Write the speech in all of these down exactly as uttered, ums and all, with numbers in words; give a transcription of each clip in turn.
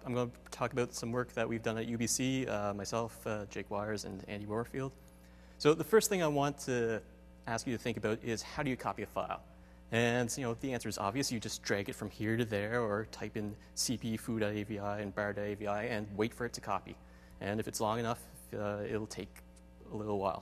I'm going to talk about some work that we've done at U B C, uh, myself, uh, Jake Wires, and Andy Moorfield. So the first thing I want to ask you to think about is how do you copy a file? And you know, the answer is obvious. You just drag it from here to there, or type in cp foo.avi and bar.avi and wait for it to copy. And if it's long enough, uh, it'll take a little while.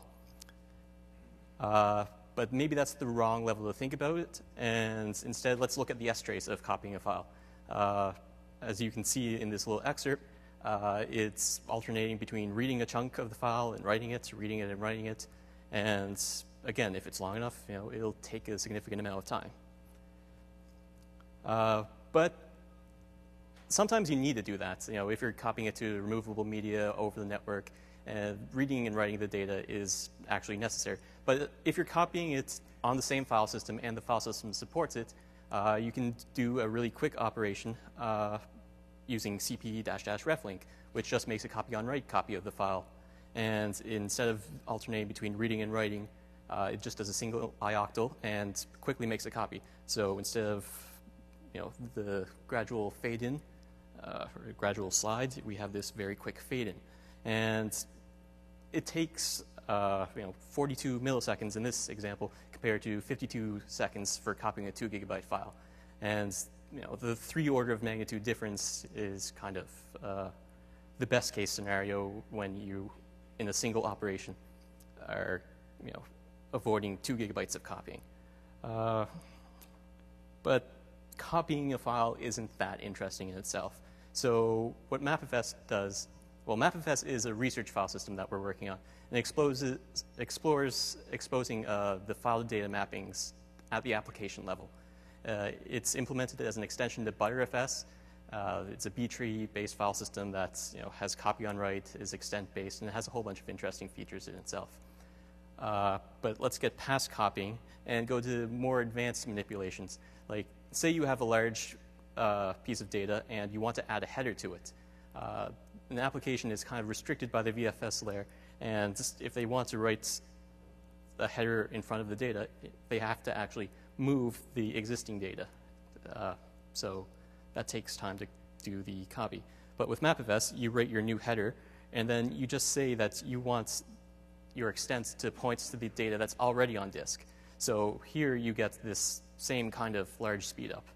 Uh, but maybe that's the wrong level to think about it. And instead, let's look at the S-trace of copying a file. Uh, as you can see in this little excerpt, uh, it's alternating between reading a chunk of the file and writing it, reading it and writing it. And again, if it's long enough, you know, it'll take a significant amount of time. Uh, but sometimes you need to do that. You know, if you're copying it to removable media over the network, and reading and writing the data is actually necessary. But if you're copying it on the same file system and the file system supports it, uh, you can do a really quick operation uh, using cp-reflink, which just makes a copy on write copy of the file. And instead of alternating between reading and writing, uh, it just does a single ioctl and quickly makes a copy. So instead of you know, the gradual fade in, uh, or gradual slide, we have this very quick fade in. And it takes uh, you know, forty-two milliseconds in this example compared to fifty-two seconds for copying a two gigabyte file. And you know, the three order of magnitude difference is kind of uh, the best case scenario when you, in a single operation, are you know, avoiding two gigabytes of copying. Uh, but copying a file isn't that interesting in itself. So what MapFS does, well, MapFS is a research file system that we're working on, and exposes, explores exposing uh, the file to data mappings at the application level. Uh, it's implemented as an extension to Btrfs. Uh, it's a B-tree-based file system that you know, has copy on write, is extent-based, and it has a whole bunch of interesting features in itself. Uh, but let's get past copying and go to more advanced manipulations. Like, say you have a large uh, piece of data and you want to add a header to it. Uh, an application is kind of restricted by the V F S layer, and just if they want to write a header in front of the data, they have to actually move the existing data. Uh, so that takes time to do the copy. But with MapFS, you write your new header, and then you just say that you want your extent to point to the data that's already on disk. So here you get this same kind of large speed up.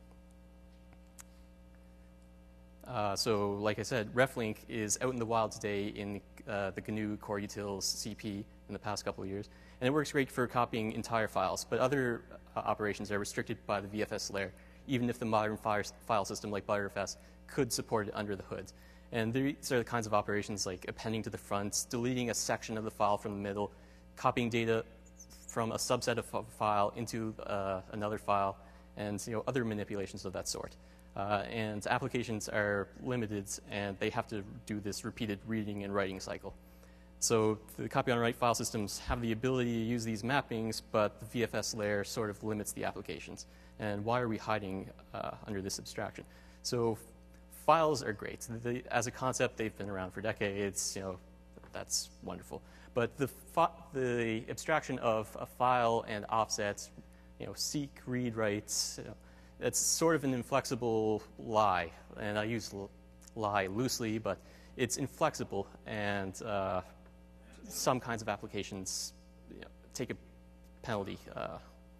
Uh, so like I said, Reflink is out in the wild today in uh, the G N U Core Utils C P in the past couple of years. And it works great for copying entire files, but other uh, operations are restricted by the V F S layer, even if the modern file system like Btrfs could support it under the hood. And these are the kinds of operations like appending to the front, deleting a section of the file from the middle, copying data from a subset of a file into uh, another file, and you know, other manipulations of that sort. Uh, and applications are limited, and they have to do this repeated reading and writing cycle. So the copy on write file systems have the ability to use these mappings, but the V F S layer sort of limits the applications. And why are we hiding uh, under this abstraction? So files are great. They, as a concept, they've been around for decades. You know, that's wonderful. But the the abstraction of a file and offsets, you know, seek, read, writes, you know, it's sort of an inflexible lie. And I use lie loosely, but it's inflexible, and uh, some kinds of applications you know, take a penalty. Uh,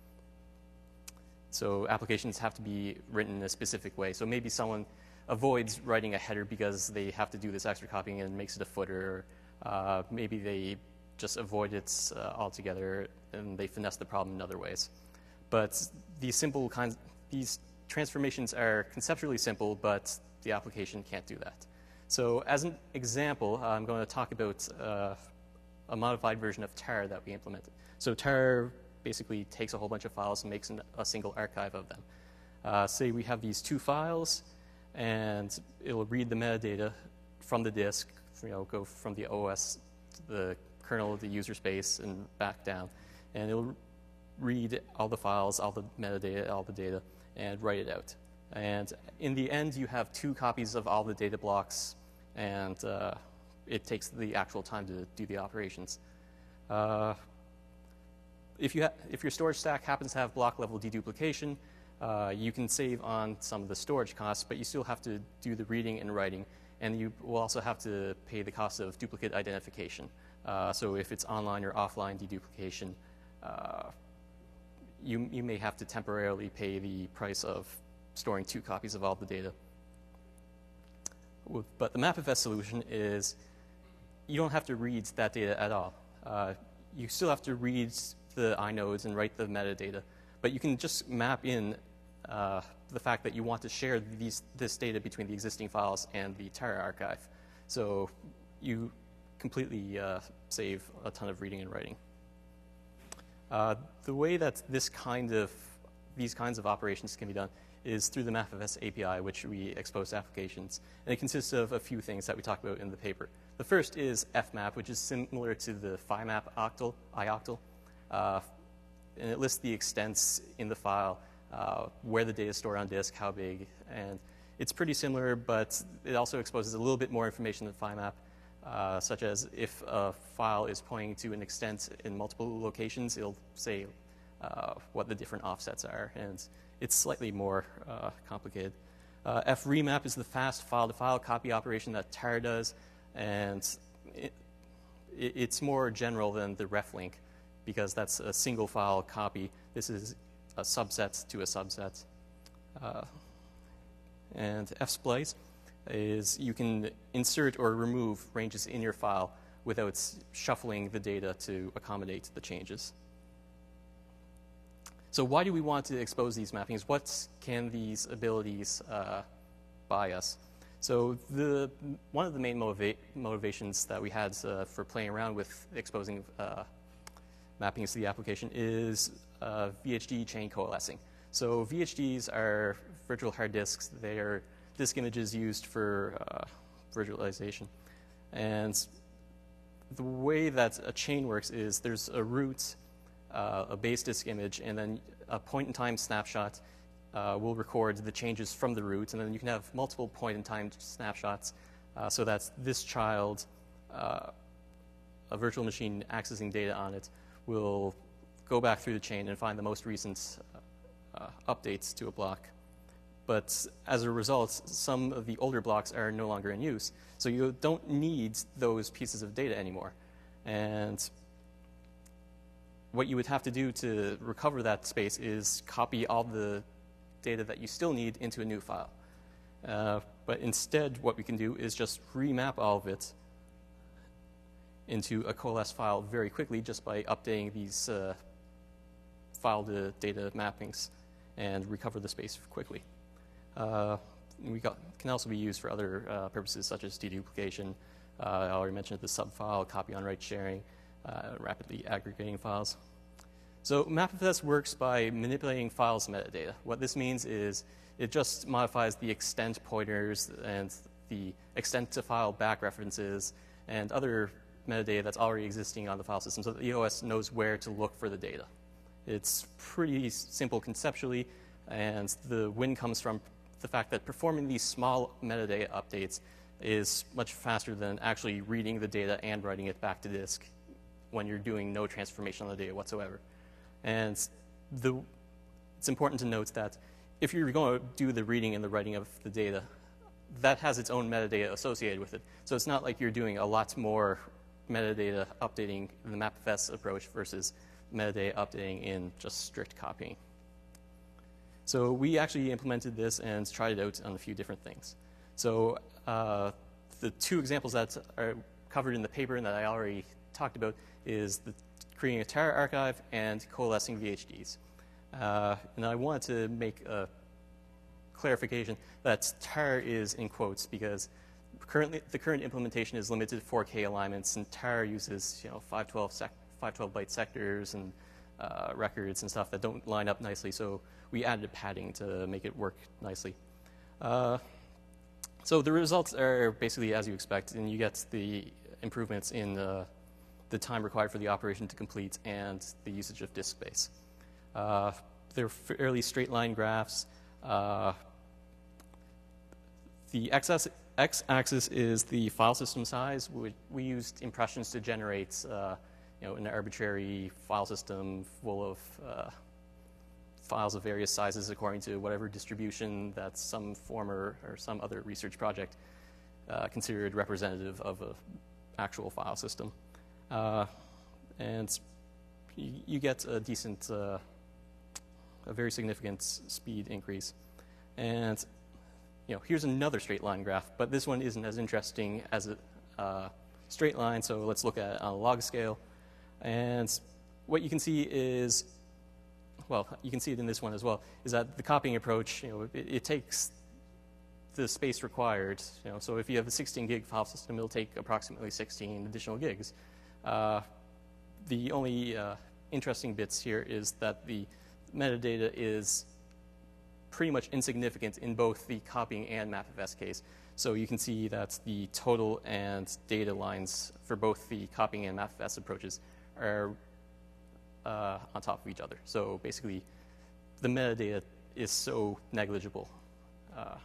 so applications have to be written in a specific way. So maybe someone avoids writing a header because they have to do this extra copying and makes it a footer. Uh, maybe they just avoid it uh, altogether and they finesse the problem in other ways. But these simple kinds, these transformations are conceptually simple, but the application can't do that. So as an example, I'm going to talk about uh, a modified version of tar that we implemented. So tar basically takes a whole bunch of files and makes an, a single archive of them. Uh, say we have these two files, and it'll read the metadata from the disk, you know, go from the O S, the kernel, the user space, and back down. And it'll read all the files, all the metadata, all the data, and write it out. And in the end, you have two copies of all the data blocks, and uh, it takes the actual time to do the operations. Uh, if, you if your storage stack happens to have block level deduplication, uh, you can save on some of the storage costs, but you still have to do the reading and writing, and you will also have to pay the cost of duplicate identification. Uh, so if it's online or offline deduplication, uh, you, you may have to temporarily pay the price of storing two copies of all the data. But the MapFS solution is you don't have to read that data at all. Uh, you still have to read the inodes and write the metadata, but you can just map in uh, the fact that you want to share these, this data between the existing files and the Tara archive. So you completely uh, save a ton of reading and writing. Uh, the way that this kind of, these kinds of operations can be done is through the MapFS A P I, which we expose to applications. And it consists of a few things that we talk about in the paper. The first is F map, which is similar to the FiMap octal, I octal. Uh, and it lists the extents in the file, uh, where the data is stored on disk, how big. And it's pretty similar, but it also exposes a little bit more information than FiMap, uh, such as if a file is pointing to an extent in multiple locations, it'll say uh, what the different offsets are. And it's slightly more uh, complicated. Uh, F-remap is the fast file-to-file copy operation that Tara does, and it, it, it's more general than the reflink because that's a single file copy. This is a subset to a subset. Uh, and F-splice is you can insert or remove ranges in your file without shuffling the data to accommodate the changes. So why do we want to expose these mappings? What can these abilities uh, buy us? So the, one of the main motiva motivations that we had uh, for playing around with exposing uh, mappings to the application is uh, V H D chain coalescing. So V H Ds are virtual hard disks. They are disk images used for uh, virtualization. And the way that a chain works is there's a root, Uh, a base disk image, and then a point-in-time snapshot uh, will record the changes from the root, and then you can have multiple point-in-time snapshots uh, so that this child, uh, a virtual machine accessing data on it, will go back through the chain and find the most recent uh, uh, updates to a block. But as a result, some of the older blocks are no longer in use, so you don't need those pieces of data anymore. And what you would have to do to recover that space is copy all the data that you still need into a new file. Uh, but instead, what we can do is just remap all of it into a coalesced file very quickly just by updating these uh, file to data mappings and recover the space quickly. Uh, we got, can also be used for other uh, purposes such as deduplication. Uh, I already mentioned the subfile, copy on write sharing, Uh, rapidly aggregating files. So MapFS works by manipulating files metadata. What this means is it just modifies the extent pointers and the extent to file back references and other metadata that's already existing on the file system so that the O S knows where to look for the data. It's pretty simple conceptually, and the win comes from the fact that performing these small metadata updates is much faster than actually reading the data and writing it back to disk when you're doing no transformation on the data whatsoever. And the, it's important to note that if you're going to do the reading and the writing of the data, that has its own metadata associated with it. So it's not like you're doing a lot more metadata updating in the MapFS approach versus metadata updating in just strict copying. So we actually implemented this and tried it out on a few different things. So uh, the two examples that are covered in the paper and that I already talked about is the, creating a Tara archive and coalescing V H Ds. Uh, and I wanted to make a clarification that Tara is in quotes because currently the current implementation is limited to four K alignments, and Tara uses you know five twelve byte sectors and uh, records and stuff that don't line up nicely. So we added padding to make it work nicely. Uh, so the results are basically as you expect, and you get the improvements in uh, the time required for the operation to complete and the usage of disk space. Uh, they're fairly straight line graphs. Uh, the x-axis is the file system size. We, we used impressions to generate uh, you know, an arbitrary file system full of uh, files of various sizes according to whatever distribution that some former or some other research project uh, considered representative of an actual file system. Uh, and you, you get a decent, uh, a very significant speed increase. And you know, here's another straight line graph, but this one isn't as interesting as a uh, straight line, so let's look at it on a log scale. And what you can see is, well, you can see it in this one as well, is that the copying approach, you know, it, it takes the space required. You know, so if you have a sixteen gig file system, it'll take approximately sixteen additional gigs. Uh, the only uh, interesting bits here is that the metadata is pretty much insignificant in both the copying and MapFS case. So you can see that the total and data lines for both the copying and MapFS approaches are uh, on top of each other. So basically, the metadata is so negligible. Uh,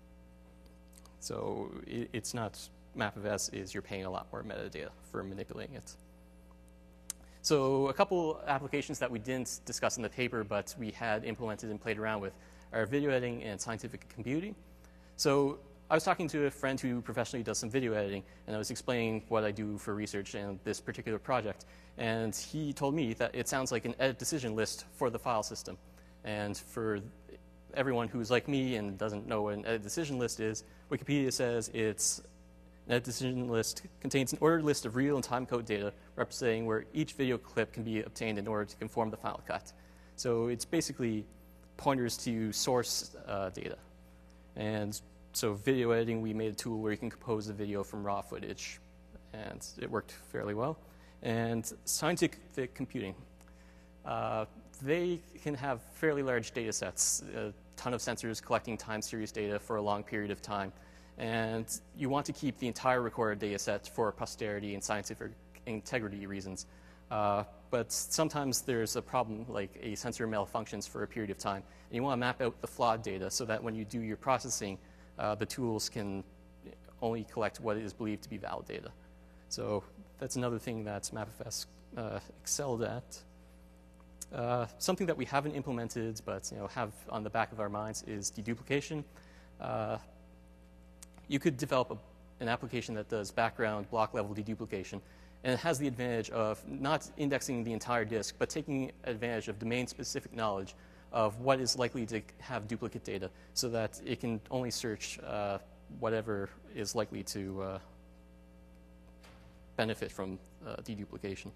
so it, it's not, MapFS is you're paying a lot more metadata for manipulating it. So a couple applications that we didn't discuss in the paper, but we had implemented and played around with are video editing and scientific computing. So I was talking to a friend who professionally does some video editing, and I was explaining what I do for research and this particular project. And he told me that it sounds like an edit decision list for the file system. And for everyone who's like me and doesn't know what an edit decision list is, Wikipedia says it's an edit decision list contains an ordered list of real and timecode data representing where each video clip can be obtained in order to conform the file cut. So it's basically pointers to source uh, data. And so video editing, we made a tool where you can compose the video from raw footage, and it worked fairly well. And scientific computing, uh, they can have fairly large data sets, a ton of sensors collecting time series data for a long period of time. And you want to keep the entire recorded data set for posterity and scientific integrity reasons. Uh, but sometimes there's a problem, like a sensor malfunctions for a period of time, and you want to map out the flawed data so that when you do your processing, uh, the tools can only collect what is believed to be valid data. So that's another thing that MapFS uh, excelled at. Uh, something that we haven't implemented but you know, have on the back of our minds is deduplication. Uh, you could develop a, an application that does background block level deduplication, and it has the advantage of not indexing the entire disk, but taking advantage of domain-specific knowledge of what is likely to have duplicate data so that it can only search uh, whatever is likely to uh, benefit from uh, deduplication.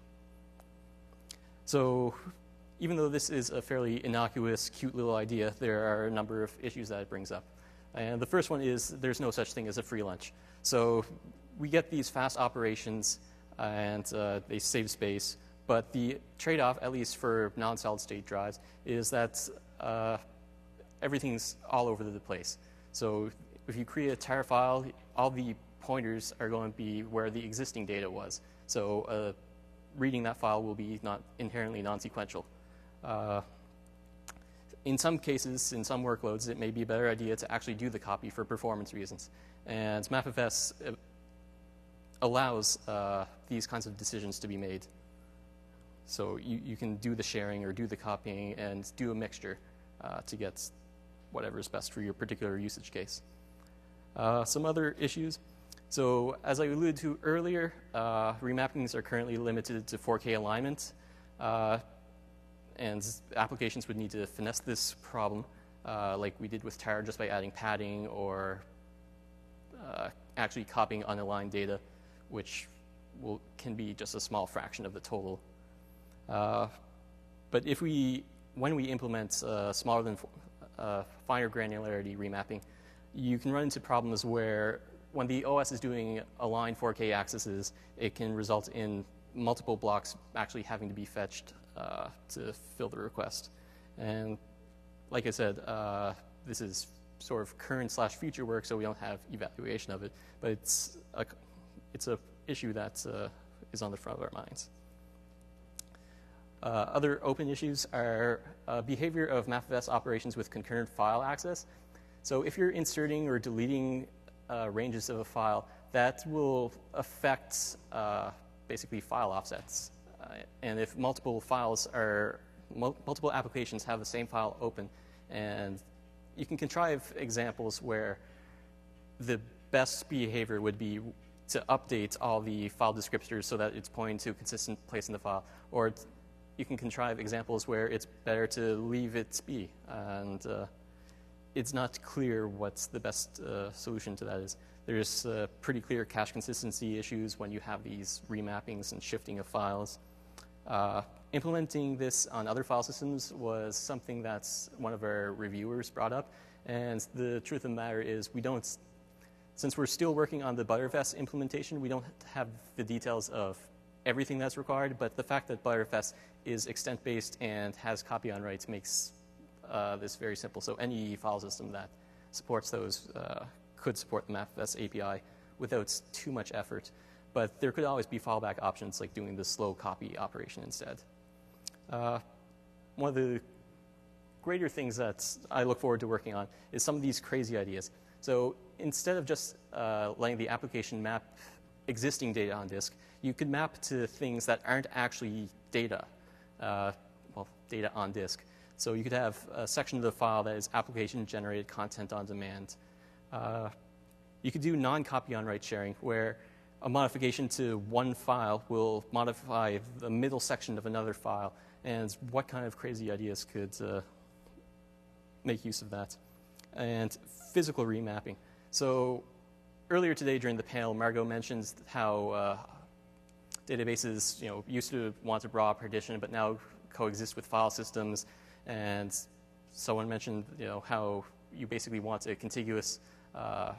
So even though this is a fairly innocuous, cute little idea, there are a number of issues that it brings up. And the first one is there's no such thing as a free lunch. So we get these fast operations, and uh, they save space. But the trade-off, at least for non-solid state drives, is that uh, everything's all over the place. So if you create a tar file, all the pointers are going to be where the existing data was. So uh, reading that file will be not inherently non-sequential. Uh, in some cases, in some workloads, it may be a better idea to actually do the copy for performance reasons. And MapFS allows uh, these kinds of decisions to be made. So you, you can do the sharing or do the copying and do a mixture uh, to get whatever is best for your particular usage case. Uh, some other issues. So as I alluded to earlier, uh, remappings are currently limited to four K alignment. Uh, and applications would need to finesse this problem, uh, like we did with tar, just by adding padding or uh, actually copying unaligned data, which will, can be just a small fraction of the total. Uh, but if we, when we implement uh, smaller than uh, finer granularity remapping, you can run into problems where when the O S is doing aligned four K accesses, it can result in multiple blocks actually having to be fetched uh, to fill the request. And like I said, uh, this is sort of current slash future work, so we don't have evaluation of it, but it's a, it's a issue that uh, is on the front of our minds. Uh, other open issues are uh, behavior of MapFS operations with concurrent file access. So if you're inserting or deleting uh, ranges of a file, that will affect uh, basically file offsets. Uh, and if multiple files are mul multiple applications have the same file open, and you can contrive examples where the best behavior would be to update all the file descriptors so that it's pointing to a consistent place in the file, or you can contrive examples where it's better to leave it be, and uh, it's not clear what's the best uh, solution to that is. There's uh, pretty clear cache consistency issues when you have these remappings and shifting of files. Uh, implementing this on other file systems was something that's one of our reviewers brought up, and the truth of the matter is we don't, since we're still working on the Btrfs implementation, we don't have the details of everything that's required, but the fact that Btrfs is extent-based and has copy-on rights makes uh, this very simple. So any file system that supports those uh, could support the MapFS A P I without too much effort. But there could always be fallback options like doing the slow copy operation instead. Uh, one of the greater things that I look forward to working on is some of these crazy ideas. So instead of just uh, letting the application map existing data on disk, you could map to things that aren't actually data, uh, well, data on disk. So you could have a section of the file that is application-generated content on demand. Uh, you could do non-copy-on-write sharing, where a modification to one file will modify the middle section of another file. And what kind of crazy ideas could uh, make use of that? And physical remapping. So earlier today during the panel, Margot mentioned how uh, databases, you know, used to want to raw partition, but now coexist with file systems. And someone mentioned, you know, how you basically want a contiguous uh,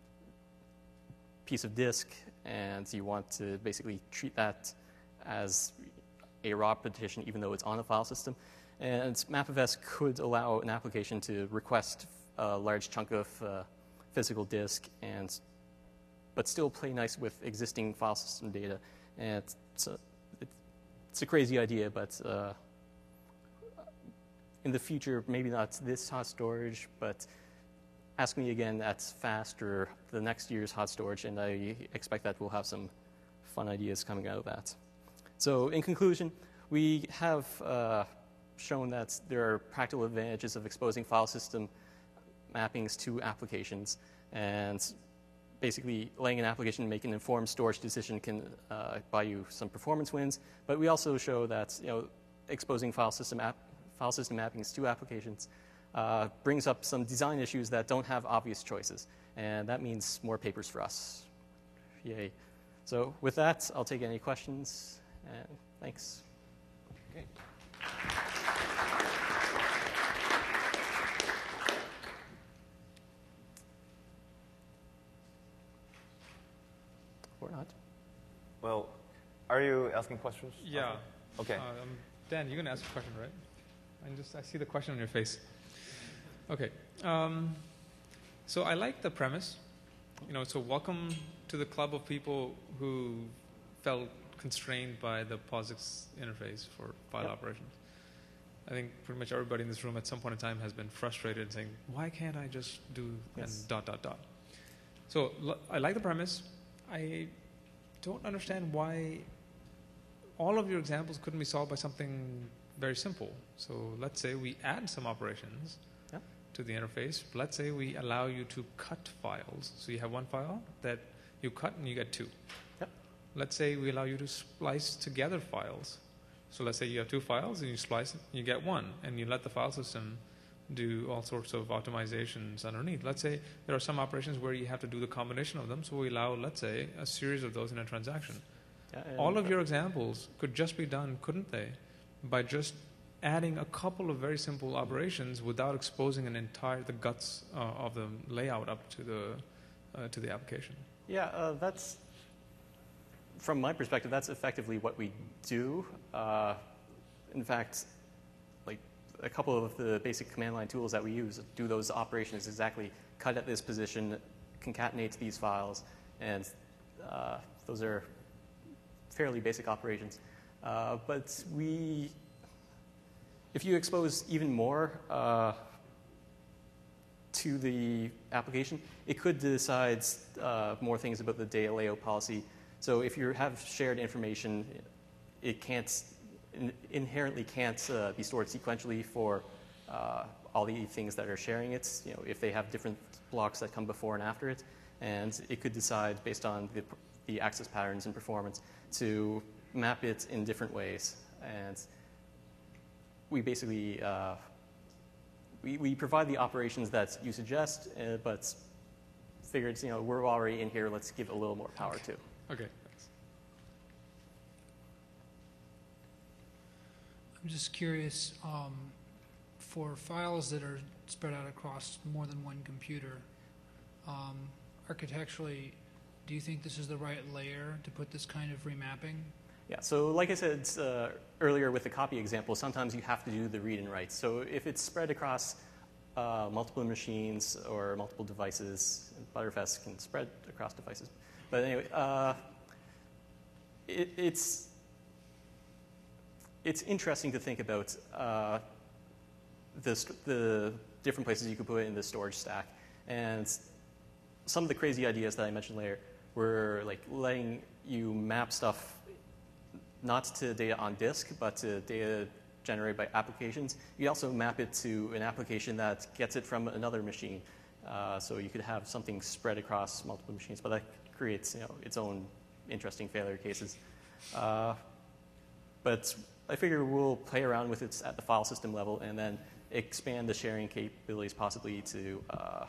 piece of disk, and you want to basically treat that as a raw partition even though it's on a file system. And MapFS could allow an application to request a large chunk of uh, physical disk, and but still play nice with existing file system data. And it's a, it's a crazy idea, but uh, in the future, maybe not this hot storage, but ask me again at FAST or the next year's hot storage, and I expect that we'll have some fun ideas coming out of that. So in conclusion, we have uh, shown that there are practical advantages of exposing file system mappings to applications, and basically letting an application make an informed storage decision can uh, buy you some performance wins. But we also show that, you know, exposing file system app, file system mappings to applications uh, brings up some design issues that don't have obvious choices, and that means more papers for us. Yay! So with that, I'll take any questions, and thanks. Okay. Or not. Well, are you asking questions? Yeah. Okay. Um, Dan, you're going to ask a question, right? I just I see the question on your face. Okay. Um, so I like the premise. You know, so welcome to the club of people who felt constrained by the POSIX interface for file yep. operations. I think pretty much everybody in this room at some point in time has been frustrated saying, why can't I just do yes. and dot, dot, dot. So I like the premise. I don't understand why all of your examples couldn't be solved by something very simple. So let's say we add some operations yep. to the interface. Let's say we allow you to cut files. So you have one file that you cut and you get two. Yep. Let's say we allow you to splice together files. So let's say you have two files and you splice it, you get one, and you let the file system do all sorts of optimizations underneath. Let's say there are some operations where you have to do the combination of them, so we allow, let's say, a series of those in a transaction. Yeah, all of your examples could just be done, couldn't they, by just adding a couple of very simple operations without exposing an entire, the guts uh, of the layout up to the, uh, to the application. Yeah, uh, that's, from my perspective, that's effectively what we do. Uh, in fact, like a couple of the basic command line tools that we use do those operations exactly. Cut at this position, concatenate these files, and uh, those are fairly basic operations. Uh, but we, if you expose even more uh, to the application, it could decide uh, more things about the data layout policy. So if you have shared information, it can't in, inherently can't uh, be stored sequentially for uh, all the things that are sharing it. You know, if they have different blocks that come before and after it, and it could decide based on the, the access patterns and performance to map it in different ways. And we basically uh, we, we provide the operations that you suggest, uh, but figured, you know, we're already in here, let's give it a little more power too. Okay, thanks. I'm just curious, um, for files that are spread out across more than one computer, um, architecturally, do you think this is the right layer to put this kind of remapping? Yeah, so like I said uh, earlier with the copy example, sometimes you have to do the read and write. So if it's spread across uh, multiple machines or multiple devices, Btrfs can spread across devices. But anyway, uh, it, it's, it's interesting to think about uh, the, the different places you could put it in the storage stack. And some of the crazy ideas that I mentioned later were like letting you map stuff not to data on disk, but to data generated by applications. You also map it to an application that gets it from another machine. Uh, so you could have something spread across multiple machines, but that creates, you know, its own interesting failure cases. Uh, but I figure we'll play around with it at the file system level and then expand the sharing capabilities possibly to uh,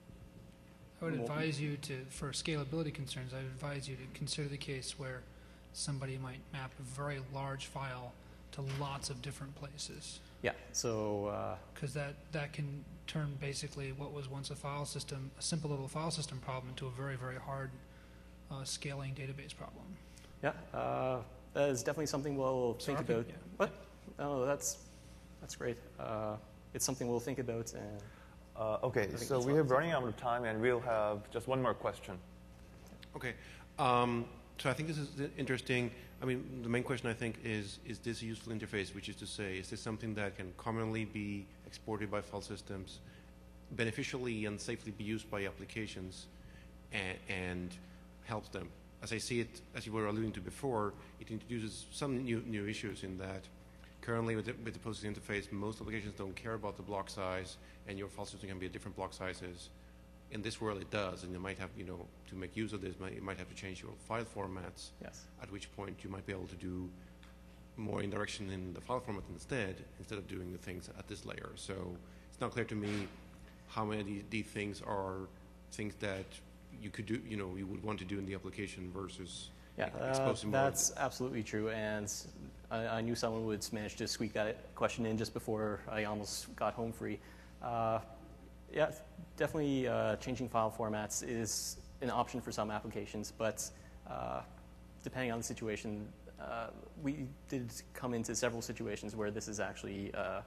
I would advise you to, for scalability concerns, I would advise you to consider the case where somebody might map a very large file to lots of different places. Yeah, so... Because uh, that, that can turn basically what was once a file system, a simple little file system problem, into a very, very hard uh, scaling database problem. Yeah, uh, that is definitely something we'll So think I could- about. yeah. What? Oh, that's, that's great. Uh, it's something we'll think about. And Uh, okay, think so that's we all. are running out of time, and we'll have just one more question. Okay. Um, so I think this is interesting. I mean, the main question I think is, is this a useful interface, which is to say, is this something that can commonly be exported by file systems, beneficially and safely be used by applications, and, and helps them? As I see it, as you were alluding to before, it introduces some new, new issues in that currently with the, with the POSIX interface, most applications don't care about the block size, and your file system can be at different block sizes. In this world, it does, and you might have, you know, to make use of this, you might have to change your file formats. yes. At which point you might be able to do more indirection in the file format instead, instead of doing the things at this layer. So it's not clear to me how many of these, these things are things that you could do, you know, you would want to do in the application versus Yeah, uh, exposing more. that's absolutely true. And I, I knew someone would manage to squeak that question in just before I almost got home free. Uh, yeah, definitely uh, changing file formats is an option for some applications, but uh, depending on the situation, uh, we did come into several situations where this is actually uh,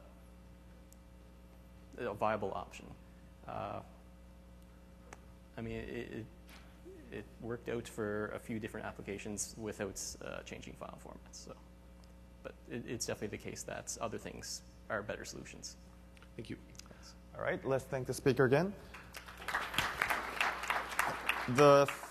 a viable option. Uh, I mean, it, it, it worked out for a few different applications without uh, changing file formats. So, but it, it's definitely the case that other things are better solutions. Thank you. All right, let's thank the speaker again. The